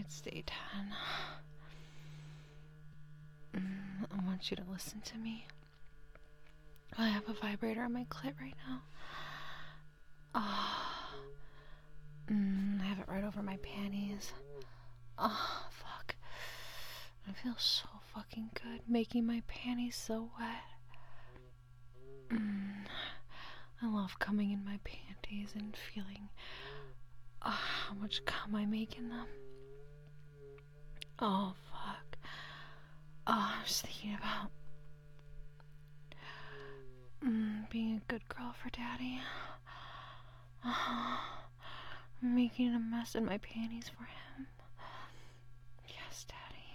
It's day 10. I want you to listen to me. I have a vibrator on my clit right now. I have it right over my panties. Fuck. I feel so fucking good making my panties so wet. I love coming in my panties and feeling how much cum I make in them. Oh, fuck. I'm just thinking about being a good girl for Daddy. Making a mess in my panties for him. Yes, Daddy.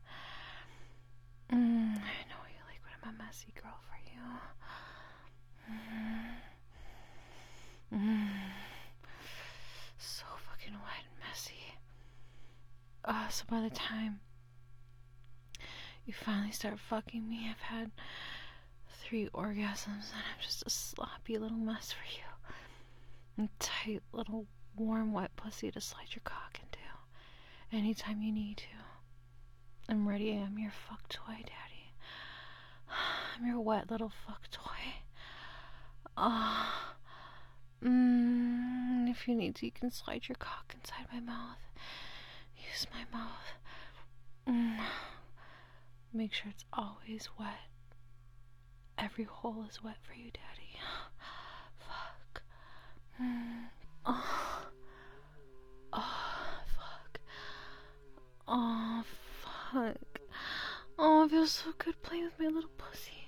I know you like when I'm a messy girl for you. So fucking wet and messy. So by the time you finally start fucking me, I've had 3 orgasms and I'm just a sloppy little mess for you. A tight little warm wet pussy to slide your cock into anytime you need to. I'm ready. I'm your fuck toy, Daddy. I'm your wet little fuck toy. If you need to, you can slide your cock inside my mouth. Use my mouth. Make sure it's always wet. Every hole is wet for you, Daddy. Fuck. Fuck. Oh, fuck. Oh, it feels so good playing with my little pussy.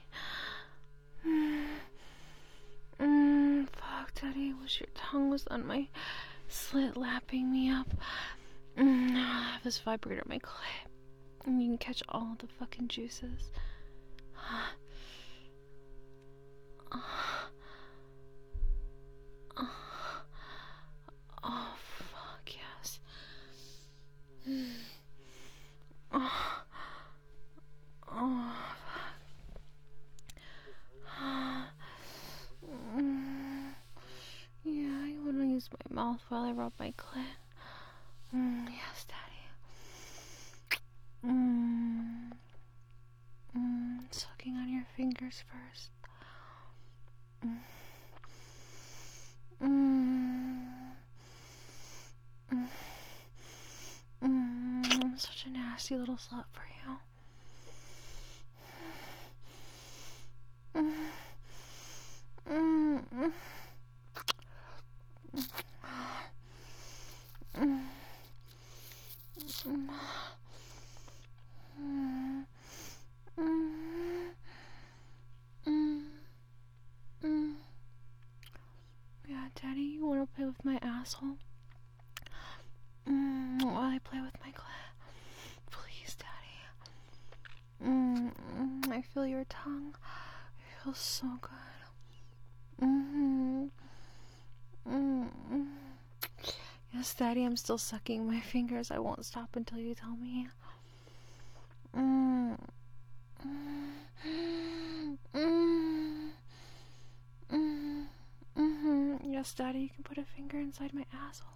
Fuck, Daddy. I wish your tongue was on my slit lapping me up. I have this vibrator on my clit. And you can catch all the fucking juices. Oh, fuck, yes. Yeah, you want to use my mouth while I rub my clit? Yes, Daddy. Sucking on your fingers first. I'm such a nasty little slut for you. Yeah, Daddy, you want to play with my asshole? While I play with my clit? Please, Daddy. I feel your tongue. It feels so good. Yes, Daddy, I'm still sucking my fingers. I won't stop until you tell me. Yes, Daddy, you can put a finger inside my asshole.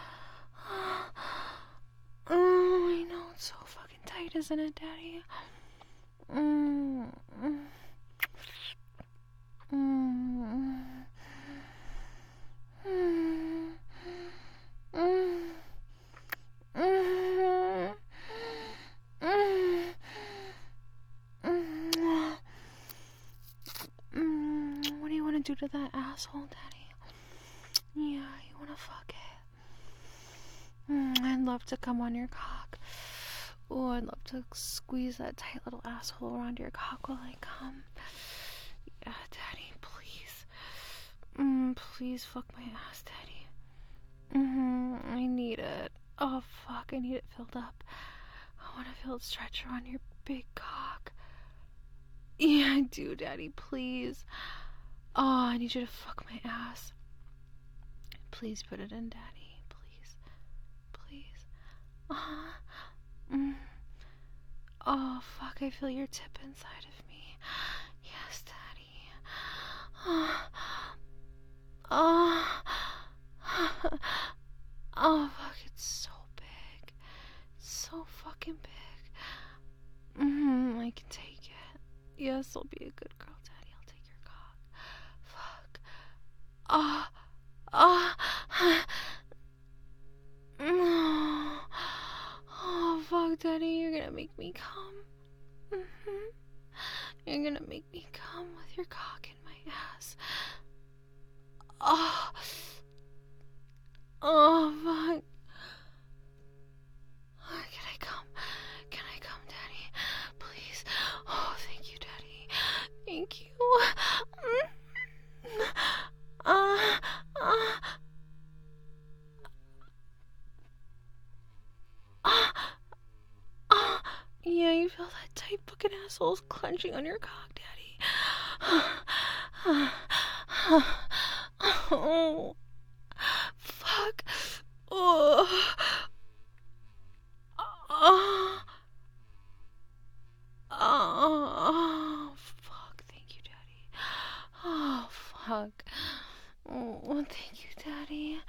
I know, it's so fucking tight, isn't it, Daddy? What do you want to do to that asshole, Daddy? Yeah, you want to fuck it? I'd love to come on your cock. Oh, I'd love to squeeze that tight little asshole around your cock while I come. Yeah, Daddy, please. Please fuck my ass, Daddy. I need it. Oh, fuck, I need it filled up. I want to feel it stretch around your big cock. Yeah, I do, Daddy, please. Oh, I need you to fuck my ass. Please put it in, Daddy. Please. Please. Oh, fuck, I feel your tip inside of me. Yes, Daddy. Oh, fuck, it's so big. fucking big. I can take it. Yes, I'll be a good girl, Daddy. I'll take your cock. Fuck. Ah. Oh, fuck, Daddy. You're gonna make me come. You're gonna make me come with your cock in my ass. Oh. Oh, fuck. Can I come? Can I come, Daddy? Please. Oh, thank you, Daddy. Thank you. Yeah, you feel that tight fucking assholes clenching on your cock, Daddy. Oh, fuck. Oh. Oh, fuck. Thank you, Daddy. Oh, fuck. Oh, thank you, Daddy.